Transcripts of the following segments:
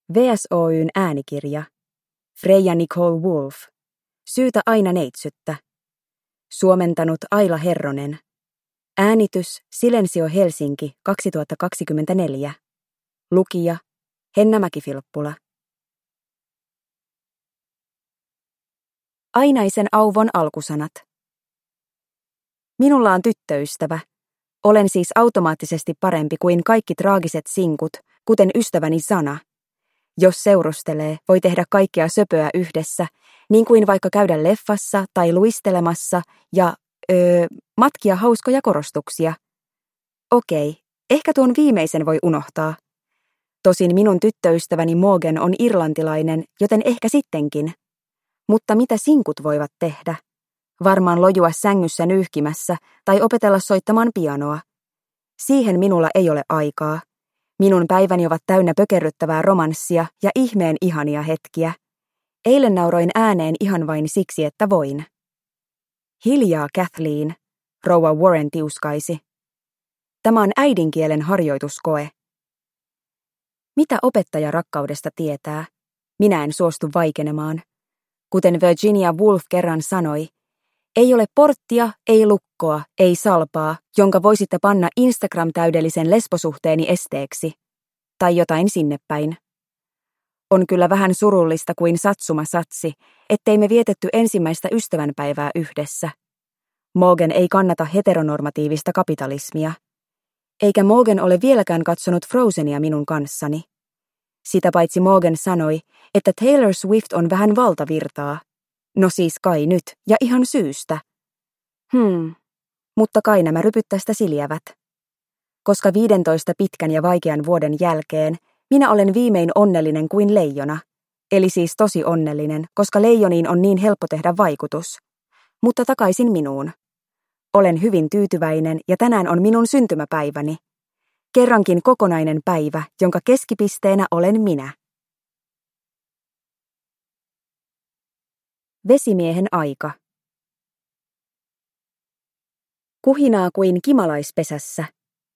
VSOY:n äänikirja. Freja Nicole Wolf. Syytä aina neitsyttä. Suomentanut Aila Herronen. Äänitys Silensio Helsinki 2024. Lukija Henna Mäki-Filppula. Ainaisen Auvon alkusanat. Minulla on tyttöystävä. Olen siis automaattisesti parempi kuin kaikki traagiset sinkut, kuten ystäväni Zana. Jos seurustelee, voi tehdä kaikkea söpöä yhdessä, niin kuin vaikka käydä leffassa tai luistelemassa ja, matkia hauskoja korostuksia. Okei, ehkä tuon viimeisen voi unohtaa. Tosin minun tyttöystäväni Morgan on irlantilainen, joten ehkä sittenkin. Mutta mitä sinkut voivat tehdä? Varmaan lojua sängyssä nyyhkimässä tai opetella soittamaan pianoa. Siihen minulla ei ole aikaa. Minun päiväni ovat täynnä pökerryttävää romanssia ja ihmeen ihania hetkiä. Eilen nauroin ääneen ihan vain siksi, että voin. Hiljaa, Kathleen, rouva Warren tiuskaisi. Tämä on äidinkielen harjoituskoe. Mitä opettaja rakkaudesta tietää? Minä en suostu vaikenemaan. Kuten Virginia Woolf kerran sanoi, ei ole porttia, ei lukkoa, ei salpaa, jonka voisitte panna Instagram-täydellisen lesbosuhteeni esteeksi. Tai jotain sinne päin. On kyllä vähän surullista kuin satsuma satsi, ettei me vietetty ensimmäistä ystävänpäivää yhdessä. Morgan ei kannata heteronormatiivista kapitalismia. Eikä Morgan ole vieläkään katsonut Frozenia minun kanssani. Sitä paitsi Morgan sanoi, että Taylor Swift on vähän valtavirtaa. No siis kai nyt, ja ihan syystä. Mutta kai nämä rypyt tästä siliävät. Koska 15 pitkän ja vaikean vuoden jälkeen minä olen viimein onnellinen kuin leijona. Eli siis tosi onnellinen, koska leijoniin on niin helppo tehdä vaikutus. Mutta takaisin minuun. Olen hyvin tyytyväinen ja tänään on minun syntymäpäiväni. Kerrankin kokonainen päivä, jonka keskipisteenä olen minä. Vesimiehen aika. Kuhinaa kuin kimalaispesässä.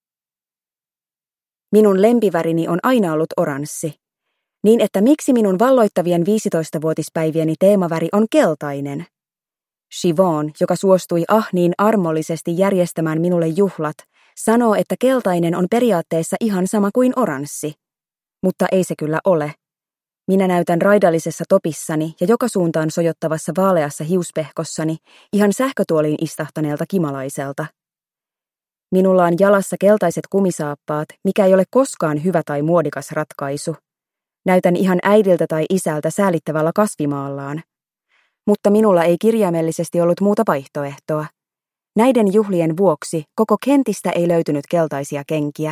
Minun lempivärini on aina ollut oranssi. Niin että miksi minun valloittavien 15-vuotispäivieni teemaväri on keltainen? Siobhan, joka suostui niin armollisesti järjestämään minulle juhlat, sanoo, että keltainen on periaatteessa ihan sama kuin oranssi. Mutta ei se kyllä ole. Minä näytän raidallisessa topissani ja joka suuntaan sojottavassa vaaleassa hiuspehkossani ihan sähkötuoliin istahtaneelta kimalaiselta. Minulla on jalassa keltaiset kumisaappaat, mikä ei ole koskaan hyvä tai muodikas ratkaisu. Näytän ihan äidiltä tai isältä säälittävällä kasvimaallaan. Mutta minulla ei kirjaimellisesti ollut muuta vaihtoehtoa. Näiden juhlien vuoksi koko Kentistä ei löytynyt keltaisia kenkiä.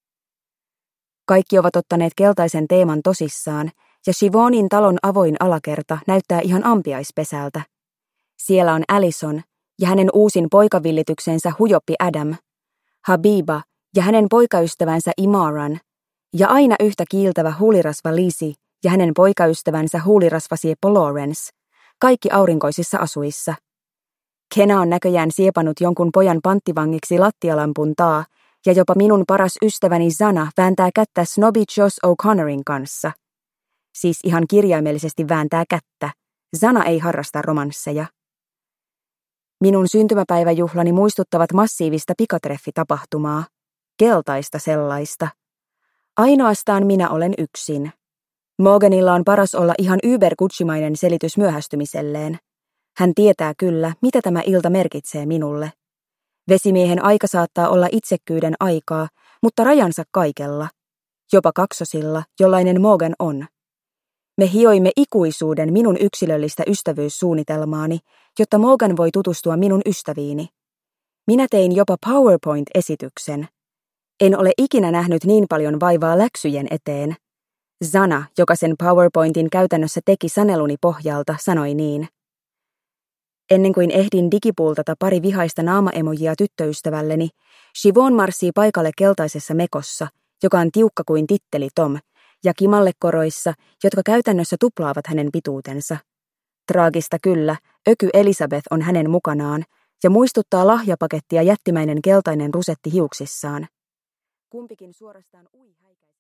Kaikki ovat ottaneet keltaisen teeman tosissaan, ja Siobhanin talon avoin alakerta näyttää ihan ampiaispesältä. Siellä on Allison ja hänen uusin poikavillityksensä Hujoppi Adam, Habiba ja hänen poikaystävänsä Imaran, ja aina yhtä kiiltävä huulirasva Lizzie ja hänen poikaystävänsä huulirasvasieppo Lawrence, kaikki aurinkoisissa asuissa. Kena on näköjään siepannut jonkun pojan panttivangiksi lattialampun taa, ja jopa minun paras ystäväni Zana vääntää kättä snobby Josh O'Connorin kanssa. Siis ihan kirjaimellisesti vääntää kättä. Zana ei harrasta romansseja. Minun syntymäpäiväjuhlani muistuttavat massiivista pikatreffitapahtumaa. Keltaista sellaista. Ainoastaan minä olen yksin. Morganilla on paras olla ihan yberkutsimainen selitys myöhästymiselleen. Hän tietää kyllä, mitä tämä ilta merkitsee minulle. Vesimiehen aika saattaa olla itsekkyyden aikaa, mutta rajansa kaikella. Jopa kaksosilla, jollainen Morgan on. Me hioimme ikuisuuden minun yksilöllistä ystävyyssuunnitelmaani, jotta Morgan voi tutustua minun ystäviini. Minä tein jopa PowerPoint-esityksen. En ole ikinä nähnyt niin paljon vaivaa läksyjen eteen. Zana, joka sen PowerPointin käytännössä teki saneluni pohjalta, sanoi niin. Ennen kuin ehdin digipultata pari vihaista naamaemojia tyttöystävälleni, Siobhan marssii paikalle keltaisessa mekossa, joka on tiukka kuin titteli Tom, ja kimallekoroissa, jotka käytännössä tuplaavat hänen pituutensa. Traagista kyllä, öky Elisabeth on hänen mukanaan, ja muistuttaa lahjapakettia jättimäinen keltainen rusetti hiuksissaan. Kumpikin suorastaan ui häikäisesti.